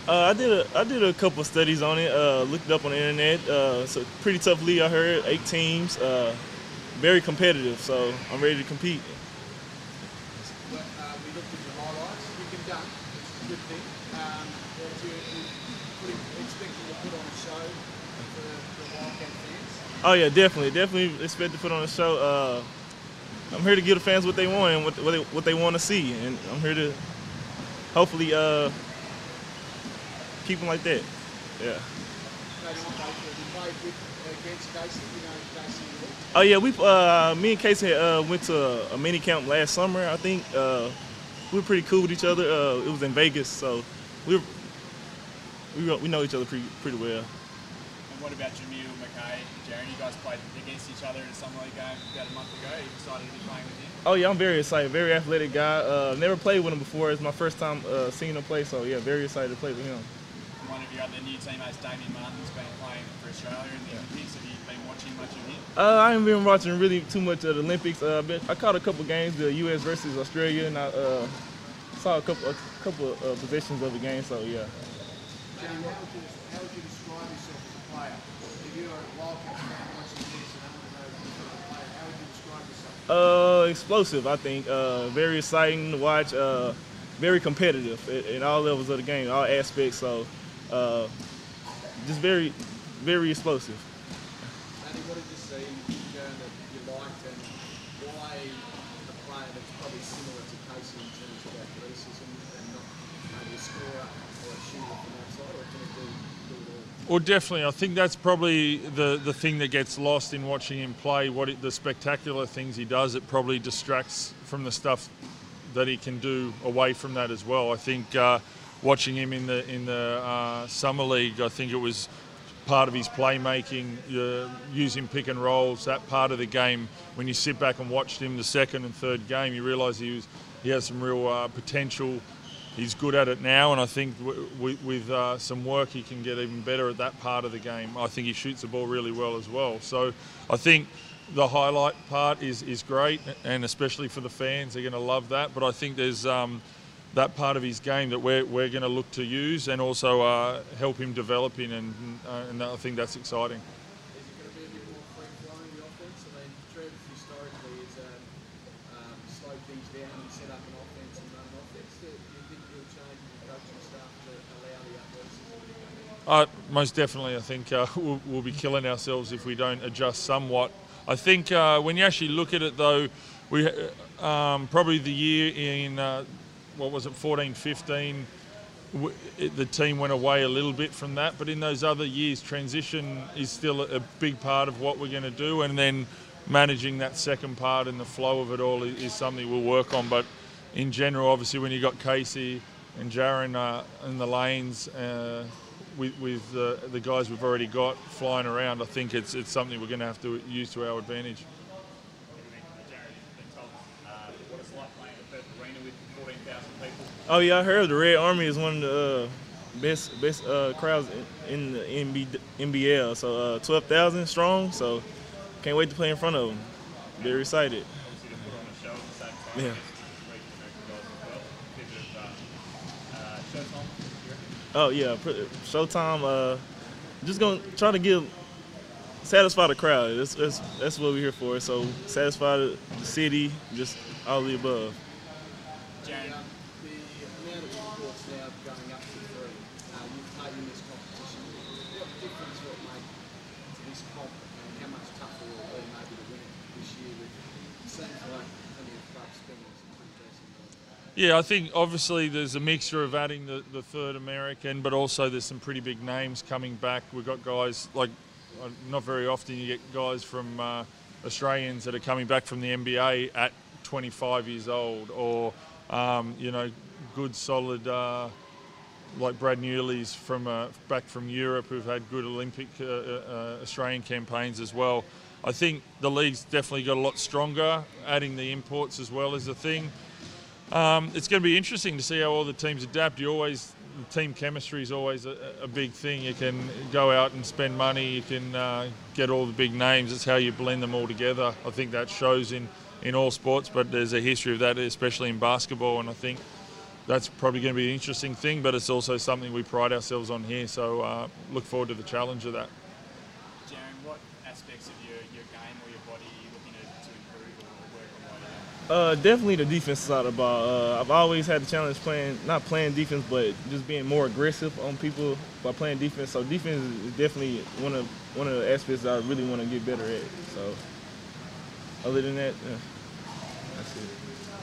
I did a couple of studies on it. Looked it up on the internet. It's a pretty tough league. I heard 8 teams. Very competitive. So I'm ready to compete. Well, we looked at your highlights. You can dunk, which is a good thing. But you're expecting to put on a show for the Wildcat fans. Oh yeah, definitely expect to put on a show. I'm here to give the fans what they want and what they want to see, and I'm here to hopefully keep them like that. Yeah. Against Casey, you know Casey. Oh yeah, me and Casey went to a mini camp last summer. I think we were pretty cool with each other. It was in Vegas, so we know each other pretty well. And what about Jamil, McKay, Jaron? You guys played against each other in a summer league game about a month ago. Are you excited to be playing with him? Oh yeah, I'm very excited. Very athletic guy. Never played with him before. It's my first time seeing him play, so yeah, very excited to play with him. One of your other new teammates, Damien Martin's been playing for Australia in the Olympics. Have you been watching much of him? I haven't been watching really too much of the Olympics. I caught a couple games, the U.S. versus Australia, and I saw a couple possessions of the game. So yeah. How would you describe yourself as a player? If you're a Wildcat fan watching this and I want to know if you're a player, how would you describe yourself? Explosive, I think. Very exciting to watch. Very competitive in all levels of the game, all aspects. So just very, very explosive. Matty, what did you see that you liked, and why a player that's probably similar to Casey in terms of athleticism and not maybe a scorer or a shooter from outside, or can it do it all? Well, definitely. I think that's probably the thing that gets lost in watching him play. The spectacular things he does, it probably distracts from the stuff that he can do away from that as well. I think watching him in the summer league, I think it was part of his playmaking, using pick and rolls, that part of the game. When you sit back and watch him the second and third game, you realise he has some real potential. He's good at it now, and I think with some work he can get even better at that part of the game. I think he shoots the ball really well as well. So I think the highlight part is great, and especially for the fans, they're going to love that. But I think there's that part of his game that we're going to look to use and also help him develop in, and I think that's exciting. Is it going to be a bit more free-flowing, the offense? I mean, Trev historically has slowed things down and set up an offense and run an offense. Do you think you'll change the coaching staff to allow the athleticism to come in? Most definitely. I think we'll be killing ourselves if we don't adjust somewhat. I think when you actually look at it, though, we probably the year in 14-15, the team went away a little bit from that, but in those other years, transition is still a big part of what we're going to do, and then managing that second part and the flow of it all is something we'll work on. But in general, obviously, when you got Casey and Jaron in the lanes, with the guys we've already got flying around, I think it's something we're going to have to use to our advantage. Oh yeah, I heard the Red Army is one of the best crowds in the NBL. So 12,000 strong. So can't wait to play in front of them. Very excited. Yeah. Oh yeah, Showtime. Just gonna try to satisfy the crowd. That's what we're here for. So satisfy the city, just all of the above. Jaron. The amount of imports now going up to 3, you've played in this competition. What difference will it make to this comp, and how much tougher will it be maybe to win it this year? It seems like plenty of clubs spending some pretty decent money. Yeah, I think obviously there's a mixture of adding the third American, but also there's some pretty big names coming back. We've got guys like, not very often you get guys from Australians that are coming back from the NBA at 25 years old, or good solid like Brad Newley's back from Europe, who've had good Olympic Australian campaigns as well. I think the league's definitely got a lot stronger. Adding the imports as well is a thing. It's going to be interesting to see how all the teams adapt. Team chemistry is always a big thing. You can go out and spend money. You can get all the big names. It's how you blend them all together. I think that shows in all sports, but there's a history of that, especially in basketball. And I think that's probably going to be an interesting thing, but it's also something we pride ourselves on here. So look forward to the challenge of that. Jaren, what aspects of your game or your body are you looking to improve or work on while you're Definitely the defense side of the ball. I've always had the challenge not playing defense, but just being more aggressive on people by playing defense. So defense is definitely one of the aspects that I really want to get better at. So other than that, that's it.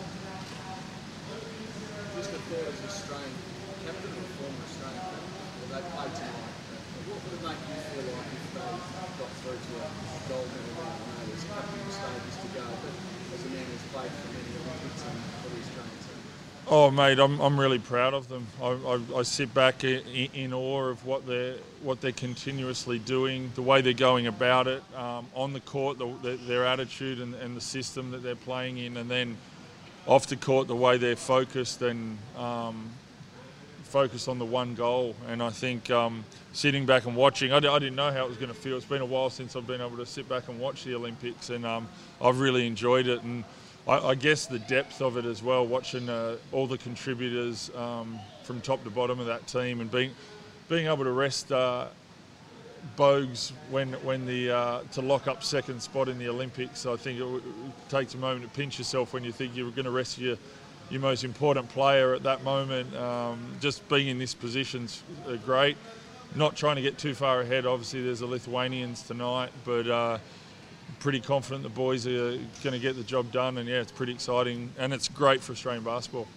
Just a thought as Australian captain or former Australian captain, well, they played tonight. What would it make you feel like if they got through to a gold medal round? I know there's a couple of stages to go, but as a man who's played for many Olympics and for the Australian team. Oh, mate, I'm really proud of them. I sit back in awe of what they're continuously doing, the way they're going about it on the court, their attitude and the system that they're playing in, and then off the court, the way they're focused and focused on the one goal. And I think sitting back and watching, I didn't know how it was going to feel. It's been a while since I've been able to sit back and watch the Olympics, and I've really enjoyed it. And I guess the depth of it as well, watching all the contributors from top to bottom of that team, and being able to rest Bogues when to lock up second spot in the Olympics. I think it takes a moment to pinch yourself when you think you're going to rest your most important player at that moment. Just being in this position's great. Not trying to get too far ahead. Obviously, there's the Lithuanians tonight, but pretty confident the boys are going to get the job done. And yeah, it's pretty exciting, and it's great for Australian basketball.